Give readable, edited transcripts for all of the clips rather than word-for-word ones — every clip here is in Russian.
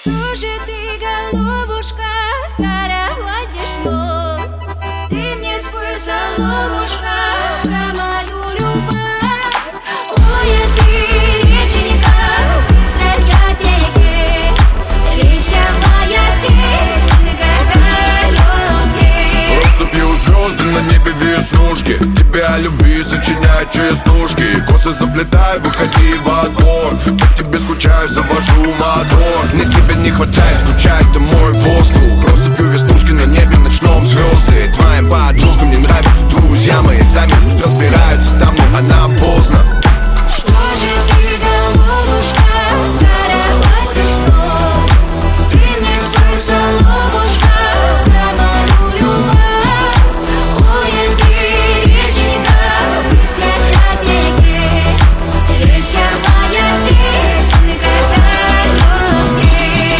Что же ты, голубушка, хороводишь вновь? Ты мне свой соловушка про мою любовь. Ой, ты, реченька, быстрая береги, лися моя песенка о любви. Россыпью звезды на небе веснушки, тебя о любви сочиняют частушки. Косы заплетай, выходи во двор, по тебе скучаю, завожу мотор. Мне тебя не хватает, скучает ты мой воздух. Россыпью веснушки на небе ночном звезды. Твоим подружкам не нравятся друзья мои, сами пусть разбираются там, а нам поздно. Что же ты, голубушка, хороводишь вновь? Ты мне свой соловушка про мою любовь. Ой, ты, реченька, быстрая береги, лися моя песенка о любви.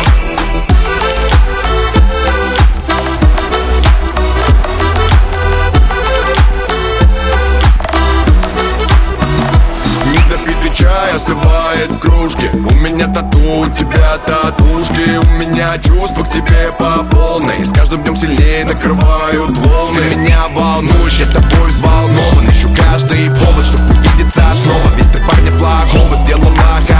Недопитый чай остывает в кружке. У меня тату, у тебя татушки. У меня чувства к тебе по полной. С каждым днем сильнее накрывают волны. Ты меня волнуешь, я тобой взволнован. Ищу каждый повод, чтобы увидеться снова. Ведь ты парня плохого сделал на